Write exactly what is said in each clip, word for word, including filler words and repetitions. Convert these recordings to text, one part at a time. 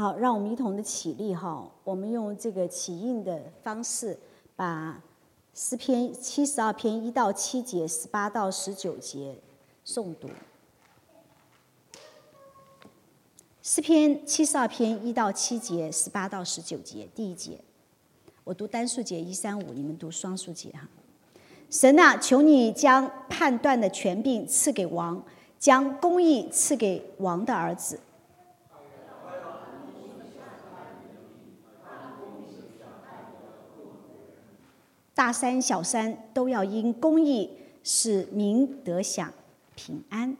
好，让我们一同的起立哈，我们用这个起印的方式，把诗篇七十二篇一到七节、十八到十九节诵读。诗篇七十二篇一到七节、十八到十九节，第一节，我读单数节一三五，你们读双数节哈。神啊，求你将判断的权柄赐给王，将公义赐给王的儿子。大山小山都要因公义使民得享平安。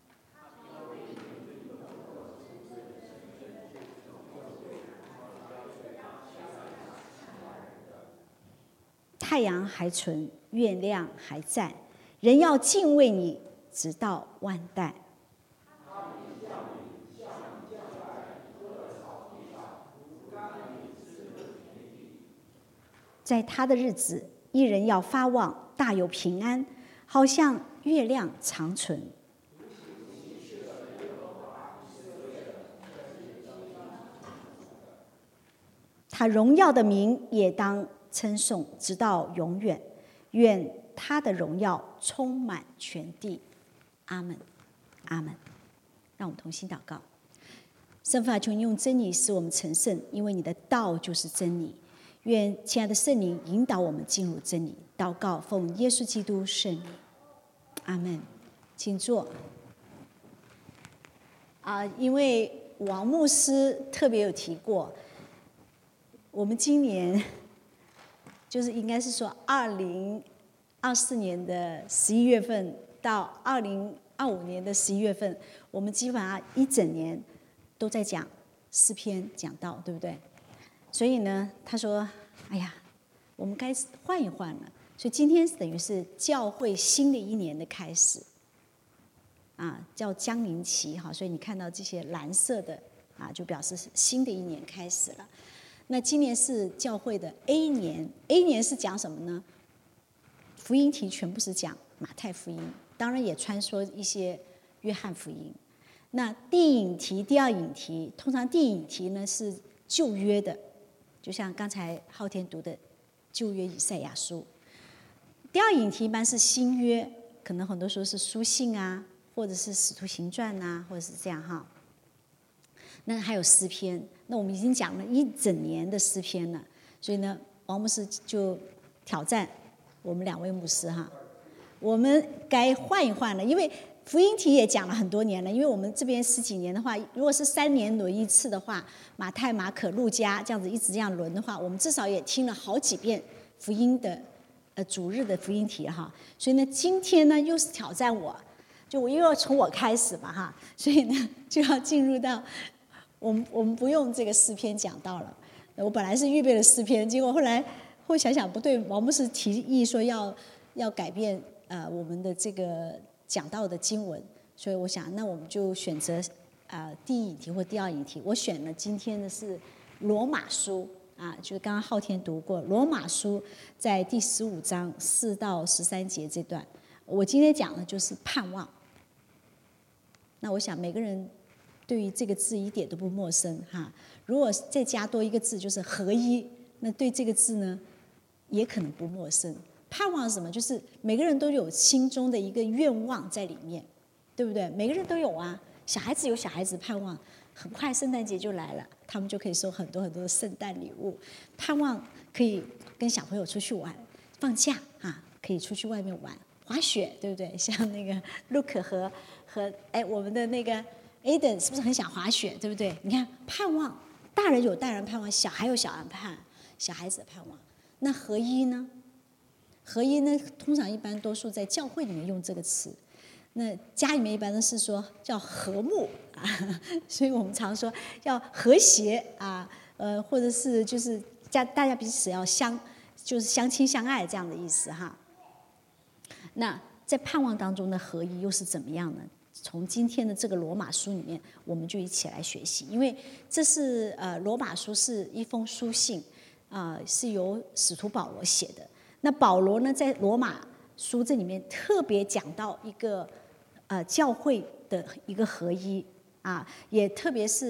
太阳还存，月亮还在，人要敬畏你，直到万代。在他的日子，一人要发旺，大有平安，好像月亮长存。他荣耀的名也当称颂，直到永远。愿他的荣耀充满全地。阿们，阿们。让我们同心祷告。圣父啊，求你用真理使我们成圣，因为你的道就是真理。愿亲爱的圣灵引导我们进入真理。祷告奉耶稣基督圣名。阿们。请坐。啊，因为王牧师特别有提过，我们今年就是应该是说二零二四年的十一月份到二零二五年的十一月份，我们基本上一整年都在讲诗篇讲道，对不对？所以呢，他说：“哎呀，我们该换一换了。”所以今天等于是教会新的一年的开始，啊，叫将临期哈。所以你看到这些蓝色的啊，就表示新的一年开始了。那今年是教会的 A 年 ，A 年是讲什么呢？福音题全部是讲马太福音，当然也穿梭一些约翰福音。那第一引题、第二引题，通常第一引题呢是旧约的，就像刚才浩天读的旧约以赛亚书。第二引题一般是新约，可能很多时候是书信啊，或者是使徒行传啊，或者是这样哈。那还有诗篇，那我们已经讲了一整年的诗篇了，所以呢，王牧师就挑战我们两位牧师哈，我们该换一换了，因为福音题也讲了很多年了，因为我们这边十几年的话，如果是三年轮一次的话，马太、马可、路加这样子一直这样轮的话，我们至少也听了好几遍福音的呃主日的福音题哈，所以呢，今天呢又是挑战我，就我又要从我开始嘛哈，所以呢就要进入到。我们我们不用这个诗篇讲到了，我本来是预备了诗篇，结果后来后想想不对，王牧师提议说要要改变呃我们的这个讲到的经文，所以我想那我们就选择啊、呃、第一引题或第二引题，我选了今天的是罗马书啊，就是刚刚浩天读过罗马书在第十五章四到十三节这段，我今天讲的就是盼望。那我想每个人。对于这个字一点都不陌生哈，如果再加多一个字就是合一，那对这个字呢也可能不陌生。盼望是什么？就是每个人都有心中的一个愿望在里面，对不对？每个人都有啊，小孩子有小孩子盼望，很快圣诞节就来了，他们就可以收很多很多的圣诞礼物，盼望可以跟小朋友出去玩，放假啊可以出去外面玩，滑雪，对不对？像那个 Luke 和和哎我们的那个。Aden 是不是很想滑雪，对不对？你看，盼望，大人有大人盼望，小孩有小孩盼，小孩子的盼望。那合一呢？合一呢，通常一般多数在教会里面用这个词。那家里面一般都是说叫和睦啊，所以我们常说要和谐啊，呃，或者是就是家大家彼此要相，就是相亲相爱这样的意思哈。那在盼望当中的合一又是怎么样呢？从今天的这个罗马书里面，我们就一起来学习，因为这是呃罗马书是一封书信，啊、呃、是由使徒保罗写的。那保罗呢，在罗马书这里面特别讲到一个呃教会的一个合一啊，也特别是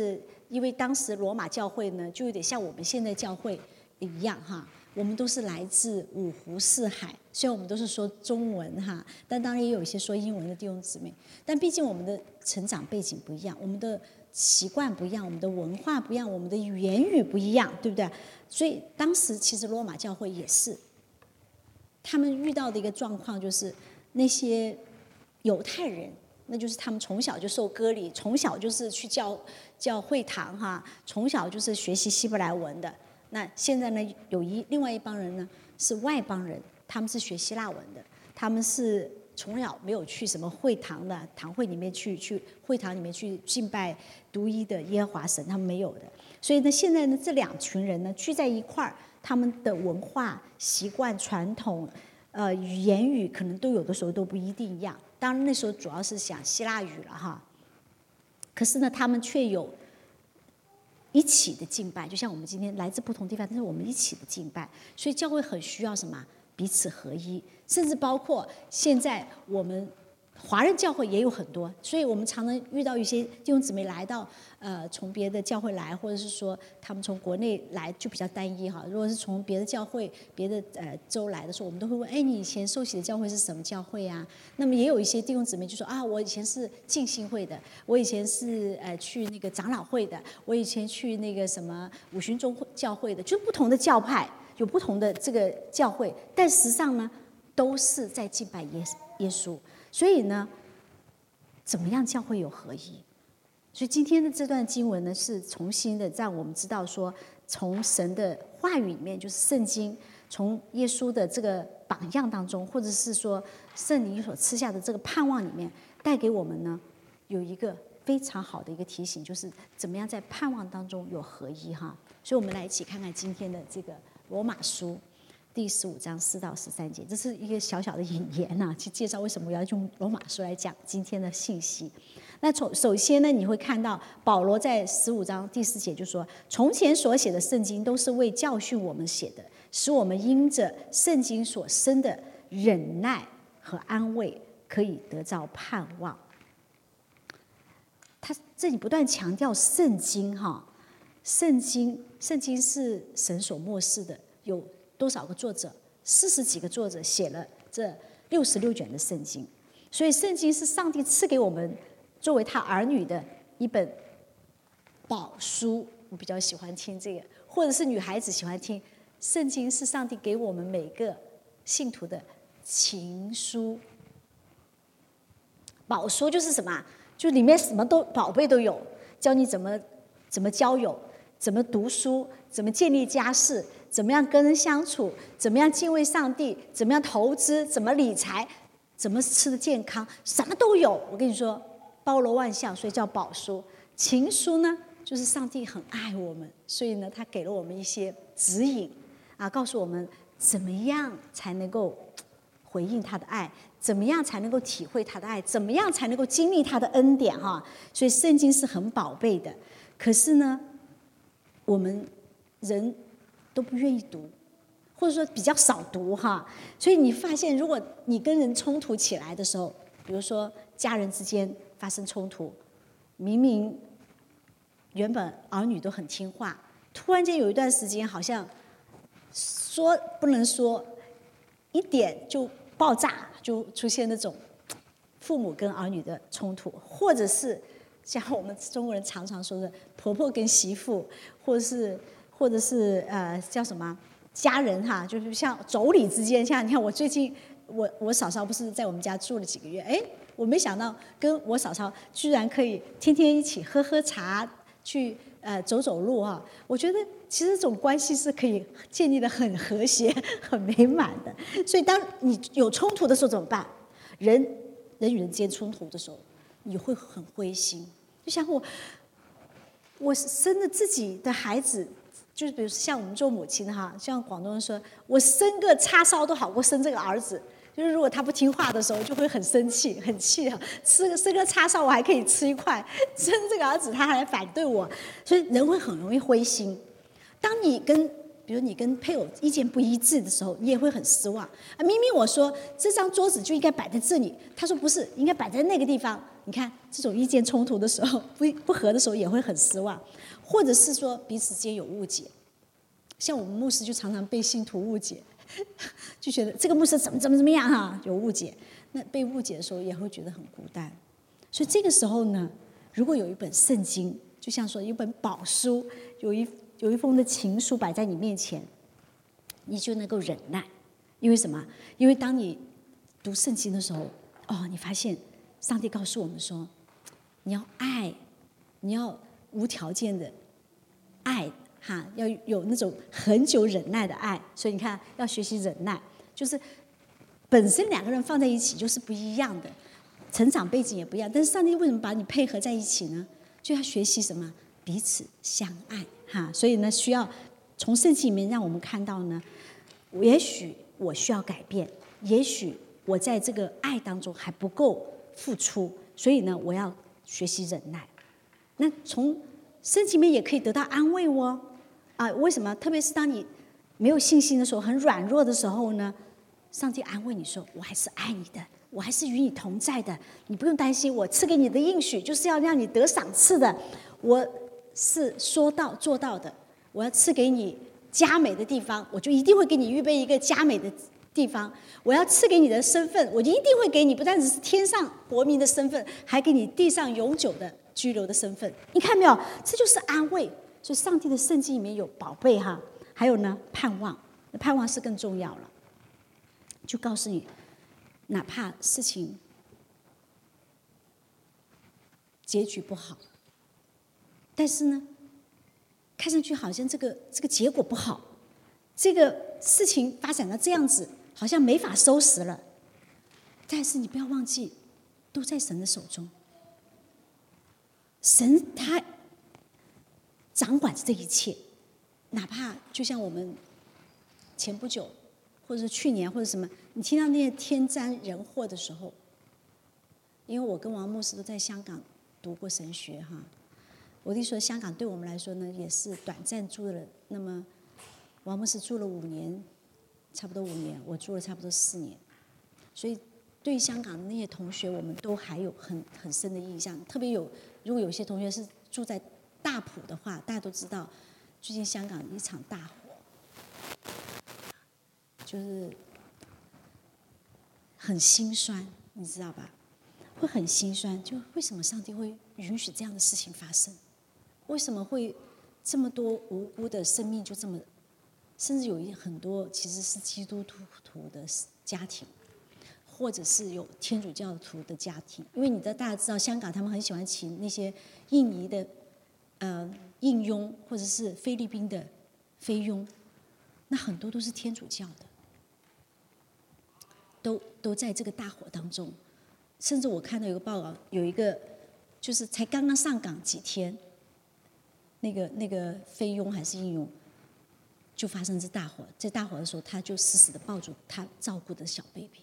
因为当时罗马教会呢，就有点像我们现在教会一样哈，我们都是来自五湖四海，虽然我们都是说中文哈，但当然也有一些说英文的弟兄姊妹，但毕竟我们的成长背景不一样，我们的习惯不一样，我们的文化不一样，我们的言语不一样，对不对？所以当时其实罗马教会也是，他们遇到的一个状况就是那些犹太人，那就是他们从小就受割礼，从小就是去教教会堂哈，从小就是学习希伯来文的。那现在呢，有一另外一帮人呢是外邦人，他们是学希腊文的，他们是从小没有去什么会堂的堂会里面去去会堂里面去敬拜独一的耶和华神，他们没有的。所以呢，现在呢这两群人呢聚在一块儿，他们的文化习惯传统呃言语可能都有的时候都不一定一样，当然那时候主要是讲希腊语了哈，可是呢他们却有一起的敬拜，就像我们今天来自不同地方，但是我们一起的敬拜，所以教会很需要什么？彼此合一，甚至包括现在我们华人教会也有很多，所以我们常常遇到一些弟兄姊妹来到呃从别的教会来，或者是说他们从国内来就比较单一哈。如果是从别的教会、别的呃州来的时候，我们都会问：哎，你以前受洗的教会是什么教会啊？那么也有一些弟兄姊妹就说：啊，我以前是浸信会的，我以前是呃去那个长老会的，我以前去那个什么五旬宗教会的，就不同的教派。有不同的这个教会，但实际上呢，都是在敬拜耶耶稣。所以呢，怎么样教会有合一？所以今天的这段经文呢，是重新的让我们知道说，从神的话语里面，就是圣经，从耶稣的这个榜样当中，或者是说圣灵所赐下的这个盼望里面，带给我们呢，有一个非常好的一个提醒，就是怎么样在盼望当中有合一哈。所以我们来一起看看今天的这个罗马书第十五章四到十三节，这是一个小小的引言呐、啊，去介绍为什么我要用罗马书来讲今天的信息。那从首先呢，你会看到保罗在十五章第四节就说：“从前所写的圣经都是为教训我们写的，使我们因着圣经所生的忍耐和安慰，可以得到盼望。”他这里不断强调圣经哈。圣经，圣经是神所默示的，有多少个作者？四十几个作者写了这六十六卷的圣经，所以圣经是上帝赐给我们作为他儿女的一本宝书。我比较喜欢听这个，或者是女孩子喜欢听，圣经是上帝给我们每个信徒的情书。宝书就是什么？就里面什么都宝贝都有，教你怎么怎么交友。怎么读书，怎么建立家室，怎么样跟人相处，怎么样敬畏上帝，怎么样投资，怎么理财，怎么吃的健康，什么都有。我跟你说，包罗万象，所以叫宝书。情书呢，就是上帝很爱我们，所以呢，他给了我们一些指引啊，告诉我们怎么样才能够回应他的爱，怎么样才能够体会他的爱，怎么样才能够经历他的恩典哈。所以圣经是很宝贝的，可是呢，我们人都不愿意读，或者说比较少读哈。所以你发现，如果你跟人冲突起来的时候，比如说家人之间发生冲突，明明原本儿女都很听话，突然间有一段时间好像说不能说，一点就爆炸，就出现那种父母跟儿女的冲突，或者是像我们中国人常常说的婆婆跟媳妇，或者是或者是呃叫什么家人哈，就是像妯娌之间。像你看我最近我我嫂嫂不是在我们家住了几个月，哎，我没想到跟我嫂嫂居然可以天天一起喝喝茶，去呃走走路哈。我觉得其实这种关系是可以建立的很和谐、很美满的。所以当你有冲突的时候怎么办？人人与人之间冲突的时候，你会很灰心。就像我，我生了自己的孩子，就是比如像我们做母亲哈，像广东人说，我生个叉烧都好过生这个儿子。就是如果他不听话的时候，就会很生气、很气啊。吃个生个叉烧我还可以吃一块，生这个儿子他还来反对我，所以人会很容易灰心。当你跟比如你跟配偶意见不一致的时候，你也会很失望啊。明明我说这张桌子就应该摆在这里，他说不是，应该摆在那个地方。你看这种意见冲突的时候，不不合的时候也会很失望，或者是说彼此之间有误解。像我们牧师就常常被信徒误解，就觉得这个牧师怎么怎么怎么样哈、啊，有误解。那被误解的时候也会觉得很孤单。所以这个时候呢，如果有一本圣经，就像说有一本宝书，有一有一封的情书摆在你面前，你就能够忍耐。因为什么？因为当你读圣经的时候，哦，你发现上帝告诉我们说，你要爱，你要无条件的爱，哈，要有那种很久忍耐的爱。所以你看，要学习忍耐，就是本身两个人放在一起就是不一样的，成长背景也不一样，但是上帝为什么把你配合在一起呢？就要学习什么？彼此相爱，哈。所以呢，需要从圣经里面让我们看到呢，也许我需要改变，也许我在这个爱当中还不够付出，所以呢，我要学习忍耐。那从圣经里面也可以得到安慰哦，啊，为什么？特别是当你没有信心的时候，很软弱的时候呢，上帝安慰你说：“我还是爱你的，我还是与你同在的，你不用担心，我赐给你的应许就是要让你得赏赐的，我是说到做到的，我要赐给你佳美的地方，我就一定会给你预备一个佳美的地方。我要赐给你的身份，我就一定会给你，不但只是天上国民的身份，还给你地上永久的居留的身份。你看没有？这就是安慰。所以上帝的圣经里面有宝贝哈，还有呢盼望，盼望是更重要了。就告诉你，哪怕事情结局不好，但是呢，看上去好像这个这个结果不好，这个事情发展到这样子，好像没法收拾了。但是你不要忘记，都在神的手中。神他掌管着这一切，哪怕就像我们前不久，或者是去年，或者什么，你听到那些天灾人祸的时候，因为我跟王牧师都在香港读过神学哈。我弟说，香港对我们来说呢，也是短暂住了。那么，王牧师住了五年，差不多五年，我住了差不多四年。所以，对香港的那些同学，我们都还有很很深的印象。特别有，如果有些同学是住在大埔的话，大家都知道，最近香港一场大火，就是很心酸，你知道吧？会很心酸，就为什么上帝会允许这样的事情发生？为什么会这么多无辜的生命就这么，甚至有一很多其实是基督徒的家庭，或者是有天主教徒的家庭？因为你的大家知道，香港他们很喜欢请那些印尼的呃印佣，或者是菲律宾的菲佣，那很多都是天主教的，都都在这个大火当中。甚至我看到有个报告，有一个就是才刚刚上岗几天，那个那个菲佣还是印佣，就发生这大火。在大火的时候，他就死死的抱住他照顾的小 baby，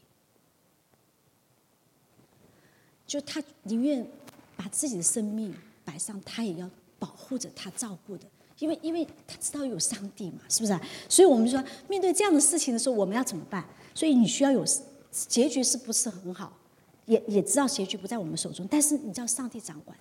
就他宁愿把自己的生命摆上，他也要保护着他照顾的，因为因为他知道有上帝嘛，是不是啊？所以我们说，面对这样的事情的时候，我们要怎么办？所以你需要有结局是不是很好？也也知道结局不在我们手中，但是你知道上帝掌管，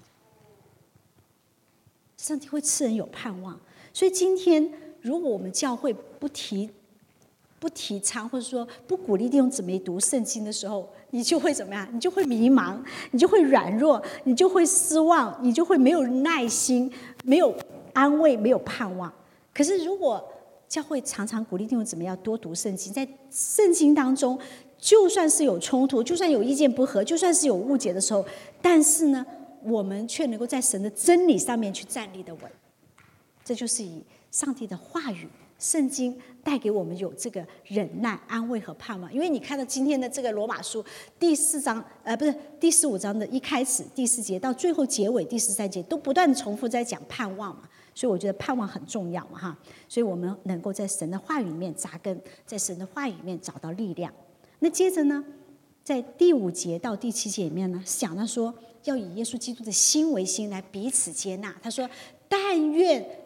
上帝会赐人有盼望。所以今天，如果我们教会不提、不提倡，或者说不鼓励弟兄姊妹读圣经的时候，你就会怎么样？你就会迷茫，你就会软弱，你就会失望，你就会没有耐心，没有安慰，没有盼望。可是如果教会常常鼓励弟兄姊妹要多读圣经，在圣经当中，就算是有冲突，就算有意见不合，就算是有误解的时候，但是呢，我们却能够在神的真理上面去站立的稳。这就是以上帝的话语、圣经带给我们有这个忍耐、安慰和盼望。因为你看到今天的这个罗马书第四章，呃，不是第十五章的一开始第四节到最后结尾第十三节，都不断重复在讲盼望嘛。所以我觉得盼望很重要嘛，哈。所以我们能够在神的话语里面扎根，在神的话语里面找到力量。那接着呢，在第五节到第七节里面呢，想到说要以耶稣基督的心为心来彼此接纳。他说：“但愿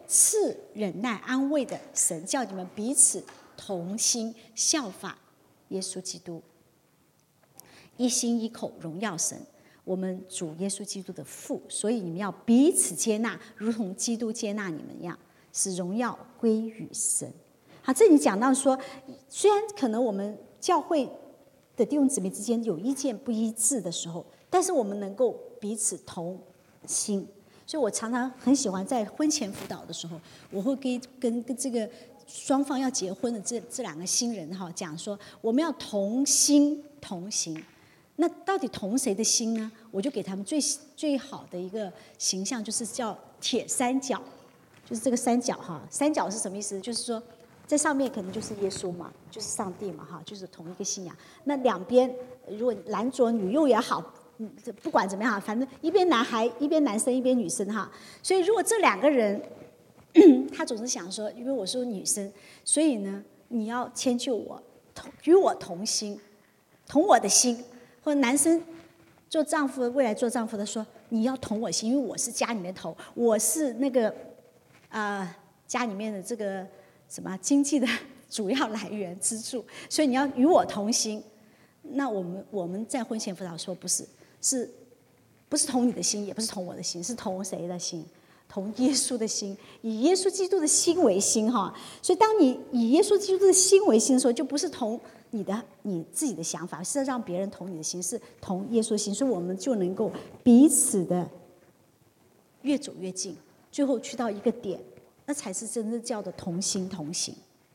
赐忍耐安慰的神，叫你们彼此同心效法耶稣基督，一心一口荣耀神，我们主耶稣基督的父。所以你们要彼此接纳，如同基督接纳你们一样，使荣耀归于神。好，这里讲到说，虽然可能我们教会的弟兄姊妹之间有意见不一致的时候，但是我们能够彼此同心。所以我常常很喜欢在婚前辅导的时候，我会跟跟跟这个双方要结婚的这这两个新人哈讲说，我们要同心同行。那到底同谁的心呢？我就给他们最最好的一个形象，就是叫铁三角，就是这个三角哈。三角是什么意思？就是说，在上面可能就是耶稣嘛，就是上帝嘛哈，就是同一个信仰。那两边如果男左女右也好，嗯，不管怎么样，反正一边男孩一边男生一边女生哈。所以如果这两个人，他总是想说，因为我是女生，所以呢，你要迁就我，同与我同心，同我的心。或者男生做丈夫，未来做丈夫的说，你要同我心，因为我是家里面头，我是那个啊、呃、家里面的这个什么经济的主要来源支柱，所以你要与我同心。那我们我们在婚前辅导说不是，是不是同你的心，也不是同我的心，是同谁的心？同耶稣的心，以耶稣基督的心为心哈。所以当你以耶稣基督的心为心的时候，就不是同你的你自己的想法，是让别人同你的心，是同耶稣的心，所以我们就能够彼此的越走越近，最后去到一个点，那才是真正叫的同心同行。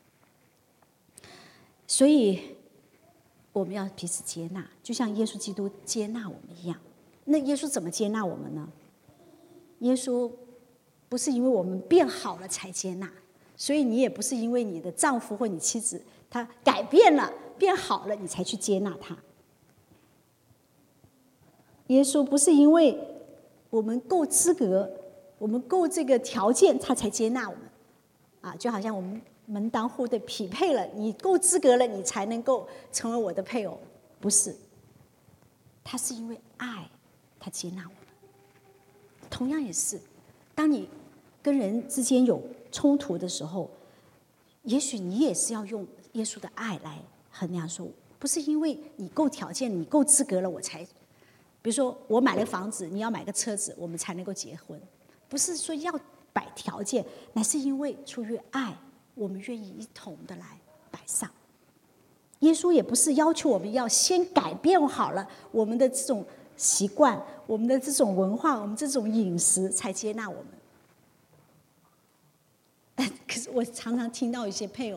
所以我们要彼此接纳，就像耶稣基督接纳我们一样。那耶稣怎么接纳我们呢？耶稣不是因为我们变好了才接纳，所以你也不是因为你的丈夫或你妻子他改变了变好了你才去接纳他。耶稣不是因为我们够资格，我们够这个条件他才接纳我们啊，就好像我们门当户对匹配了，你够资格了你才能够成为我的配偶，不是，他是因为爱他接纳我们。同样也是，当你跟人之间有冲突的时候，也许你也是要用耶稣的爱来衡量说，不是因为你够条件你够资格了我才，比如说我买了房子你要买个车子我们才能够结婚，不是说要摆条件，乃是因为出于爱我们愿意一同的来摆上。耶稣也不是要求我们要先改变好了我们的这种习惯，我们的这种文化，我们这种饮食才接纳我们。可是我常常听到一些配偶，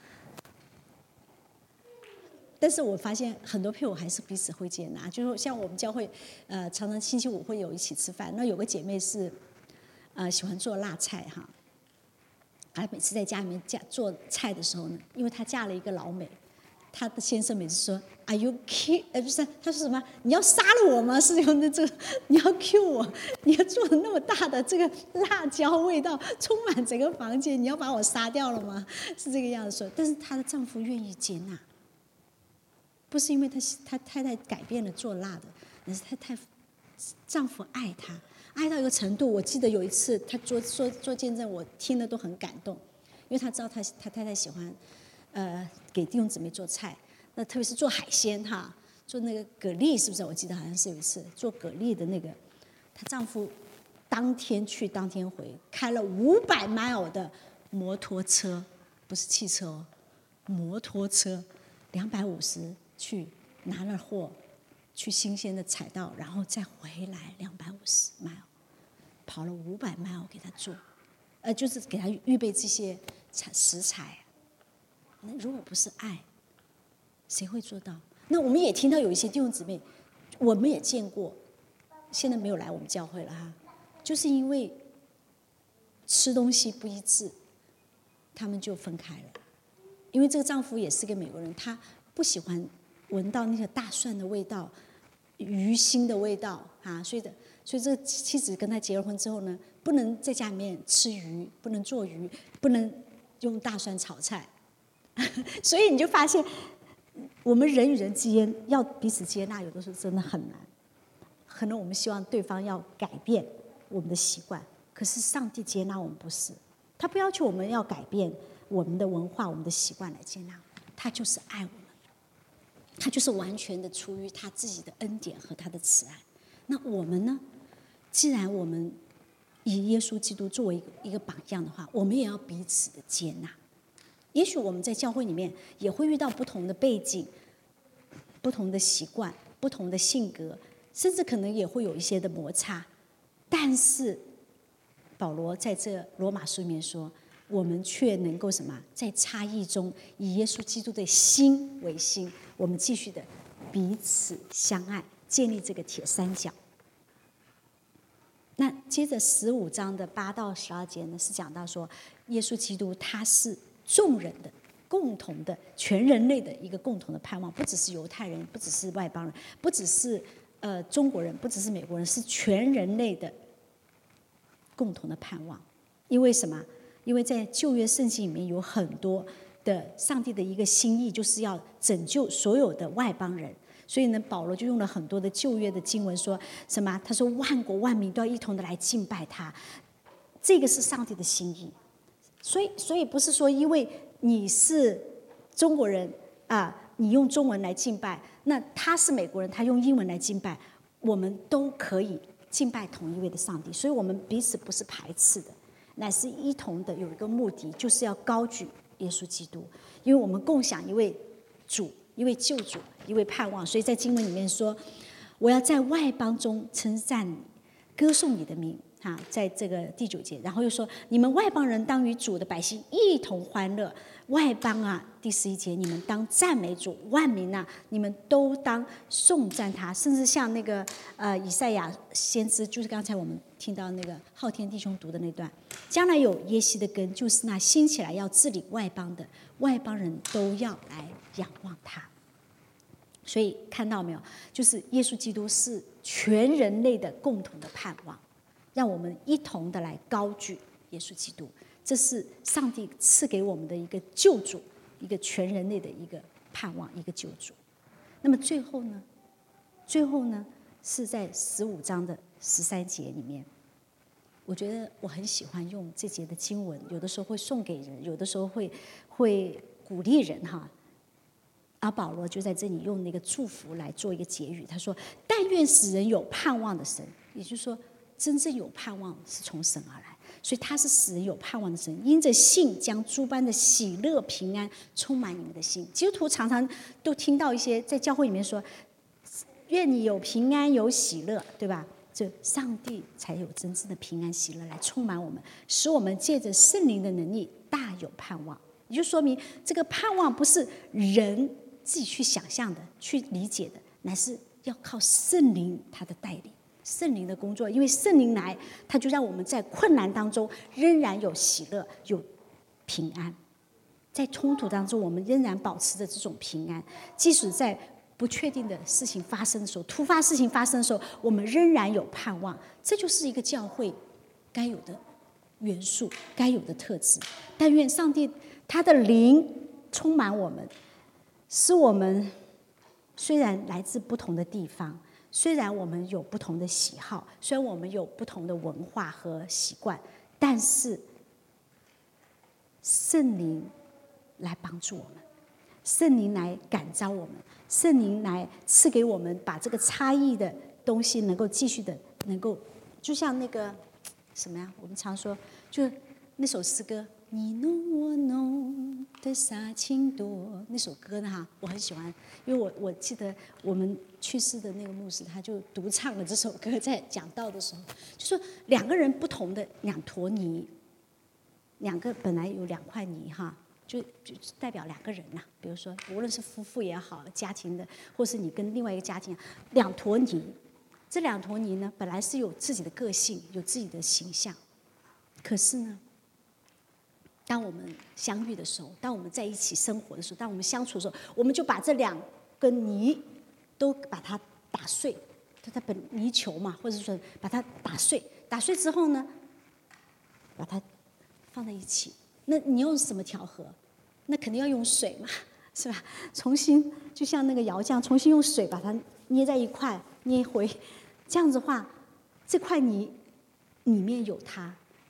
但是我发现很多配偶还是彼此会接纳，就是像我们教会，呃，常常星期五会有一起吃饭。那有个姐妹是，呃，喜欢做辣菜哈，她每次在家里面嫁做菜的时候呢，因为她嫁了一个老美，她的先生每次说 ，Are you kill？ 呃，不是，他说什么？你要杀了我吗？是用的这个，你要 kill 我？你要做的那么大的这个辣椒味道充满整个房间，你要把我杀掉了吗？是这个样子说。但是她的丈夫愿意接纳，不是因为他他太太改变了做辣的，而是太太丈夫爱她，爱到一个程度。我记得有一次他做做做见证，我听了都很感动，因为他知道他他太太喜欢。呃，给弟兄姊妹做菜，那特别是做海鲜哈，做那个蛤蜊，是不是？我记得好像是有一次做蛤蜊的那个，她丈夫当天去当天回，开了五百 mile 的摩托车，不是汽车哦，摩托车，两百五十去拿了货，去新鲜的采到，然后再回来两百五十 mile， 跑了五百 mile 给他做，呃，就是给他预备这些食材。那如果不是爱，谁会做到？那我们也听到有一些弟兄姊妹，我们也见过，现在没有来我们教会了哈，就是因为吃东西不一致，他们就分开了。因为这个丈夫也是个美国人，他不喜欢闻到那个大蒜的味道、鱼腥的味道啊，所以的，所以这个妻子跟他结了婚之后呢，不能在家里面吃鱼，不能做鱼，不能用大蒜炒菜。所以你就发现，我们人与人之间要彼此接纳，有的时候真的很难。可能我们希望对方要改变我们的习惯，可是上帝接纳我们不是， 他不要求我们要改变我们的文化、我们的习惯来接纳，他就是爱我们，他就是完全的出于他自己的恩典和他的慈爱。那我们呢？既然我们以耶稣基督作为一个榜样的话，我们也要彼此的接纳。也许我们在教会里面也会遇到不同的背景、不同的习惯、不同的性格，甚至可能也会有一些的摩擦。但是保罗在这罗马书里面说，我们却能够什么？在差异中以耶稣基督的心为心，我们继续的彼此相爱，建立这个铁三角。那接着十五章的八到十二节呢，是讲到说，耶稣基督他是众人的共同的、全人类的一个共同的盼望，不只是犹太人，不只是外邦人，不只是呃中国人，不只是美国人，是全人类的共同的盼望。因为什么？因为在旧约圣经里面有很多的上帝的一个心意，就是要拯救所有的外邦人。所以呢，保罗就用了很多的旧约的经文，说什么？他说万国万民都要一同的来敬拜他，这个是上帝的心意。所以，所以不是说因为你是中国人啊，你用中文来敬拜，那他是美国人，他用英文来敬拜，我们都可以敬拜同一位的上帝。所以我们彼此不是排斥的，乃是一同的有一个目的，就是要高举耶稣基督，因为我们共享一位主。一位救主，一位盼望，所以在经文里面说，我要在外邦中称赞你，歌颂你的名啊，在这个第九节，然后又说，你们外邦人当与主的百姓一同欢乐。外邦啊，第十一节，你们当赞美主，万民啊，你们都当颂赞他。甚至像那个呃以赛亚先知，就是刚才我们听到那个昊天弟兄读的那段，将来有耶西的根，就是那兴起来要治理外邦的，外邦人都要来仰望他。所以看到没有，就是耶稣基督是全人类的共同的盼望，让我们一同的来高举耶稣基督，这是上帝赐给我们的一个救主，一个全人类的一个盼望，一个救主。那么最后呢，最后呢是在十五章的十三节里面，我觉得我很喜欢用这节的经文，有的时候会送给人，有的时候会会鼓励人哈。而保罗就在这里用那个祝福来做一个结语，他说：“但愿使人有盼望的神。”也就是说，真正有盼望是从神而来，所以他是使人有盼望的神。因着信，将诸般的喜乐、平安充满你们的心。基督徒常常都听到一些在教会里面说：“愿你有平安、有喜乐，对吧？”这上帝才有真正的平安、喜乐来充满我们，使我们借着圣灵的能力大有盼望。也就说明这个盼望不是人自己去想象的、去理解的，乃是要靠圣灵他的带领、圣灵的工作。因为圣灵来，他就让我们在困难当中仍然有喜乐、有平安；在冲突当中，我们仍然保持着这种平安。即使在不确定的事情发生的时候、突发事情发生的时候，我们仍然有盼望。这就是一个教会该有的元素、该有的特质。但愿上帝他的灵充满我们。使我们虽然来自不同的地方，虽然我们有不同的喜好，虽然我们有不同的文化和习惯，但是圣灵来帮助我们，圣灵来感召我们，圣灵来赐给我们，把这个差异的东西能够继续的，能够就像那个什么呀？我们常说，就那首诗歌。你侬我侬的撒情多，那首歌呢哈，我很喜欢，因为我我记得我们去世的那个牧师，他就独唱了这首歌，在讲道的时候，就说两个人不同的两坨泥，两个本来有两块泥哈，就就代表两个人呐、啊。比如说，无论是夫妇也好，家庭的，或是你跟另外一个家庭，两坨泥，这两坨泥呢，本来是有自己的个性，有自己的形象，可是呢。当我们相遇的时候，当我们在一起生活的时候，当我们相处的时候，我们就把这两个泥都把它打碎，它它本泥球嘛，或者说把它打碎，打碎之后呢，把它放在一起。那你用什么调和？那肯定要用水嘛，是吧？重新就像那个窑匠，重新用水把它捏在一块，捏回，这样子的话，这块泥里面有它。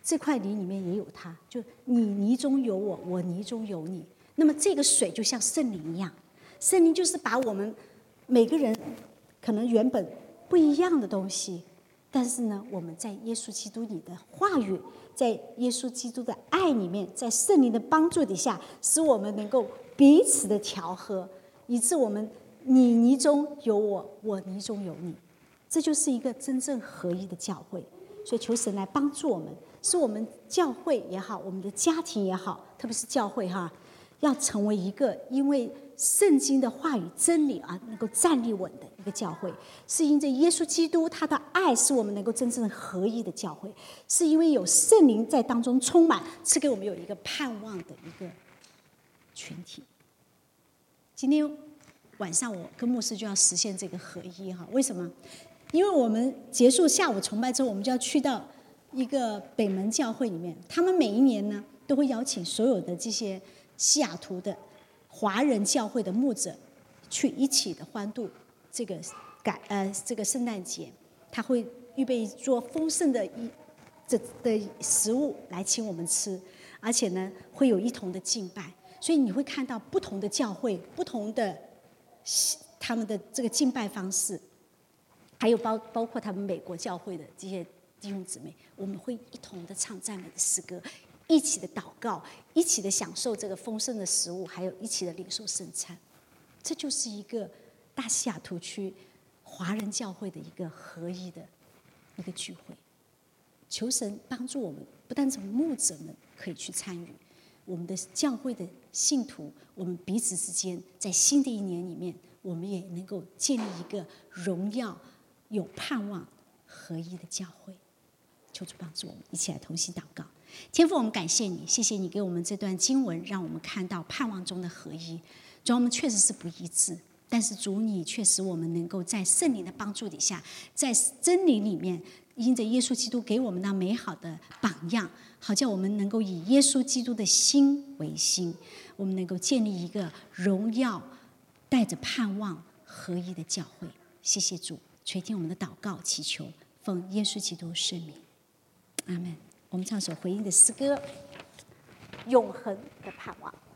这块泥里面也有他，就你泥中有我，我泥中有你。那么这个水就像圣灵一样，圣灵就是把我们每个人可能原本不一样的东西，但是呢，我们在耶稣基督里的话语，在耶稣基督的爱里面，在圣灵的帮助底下，使我们能够彼此的调和，以致我们你泥中有我，我泥中有你。这就是一个真正合一的教会。所以求神来帮助我们，使我们教会也好，我们的家庭也好，特别是教会哈，要成为一个因为圣经的话语真理而能够站立稳的一个教会，是因着耶稣基督他的爱使我们能够真正合一的教会，是因为有圣灵在当中充满，赐给我们有一个盼望的一个群体。今天晚上我跟牧师就要实现这个合一哈，为什么？因为我们结束下午崇拜之后，我们就要去到一个北门教会里面，他们每一年呢都会邀请所有的这些西雅图的华人教会的牧者去一起的欢度这个感呃这个圣诞节，他会预备做丰盛的一这的食物来请我们吃，而且呢会有一同的敬拜，所以你会看到不同的教会、不同的他们的这个敬拜方式。还有包包括他们美国教会的这些弟兄姊妹，我们会一同的唱赞美的诗歌，一起的祷告，一起的享受这个丰盛的食物，还有一起的领受圣餐。这就是一个大西雅图区华人教会的一个合一的一个聚会。求神帮助我们，不但从牧者们可以去参与，我们的教会的信徒，我们彼此之间，在新的一年里面，我们也能够建立一个荣耀、有盼望、合一的教会。求主帮助我们，一起来同心祷告。天父，我们感谢你，谢谢你给我们这段经文，让我们看到盼望中的合一。主，我们确实是不一致，但是主你却使我们能够在圣灵的帮助底下，在真理里面，因着耶稣基督给我们那美好的榜样，好叫我们能够以耶稣基督的心为心，我们能够建立一个荣耀、带着盼望、合一的教会。谢谢主，垂听我们的祷告，祈求奉耶稣基督圣名，阿们。我们唱首回应的诗歌，永恒的盼望。